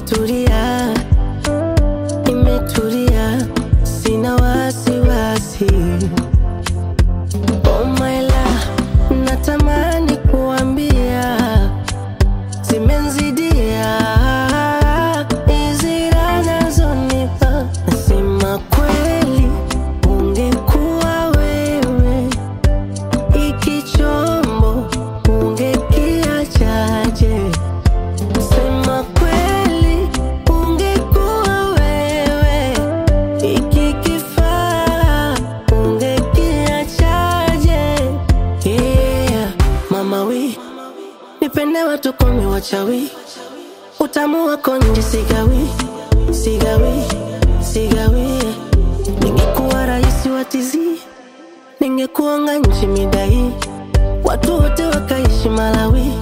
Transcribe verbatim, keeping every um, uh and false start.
nimetulia, nimetulia, sina wasiwasi. Oh my love, natamani kuambia zimenzidia hizi raha nazonipa. Nasema kweli ungekuwa wewe, iki chombo ungekiachaje? Sema kweli ungekuwa wewe, iki kifaa ungekiachaje? Yeah, mama we, nipende watu kumi wachawi, utamu wako nje sigawi, sigawi, sigawi. Ningekuwa raisi watizi, ningekuonga nchi midai, watu wote wakaishi Malawi.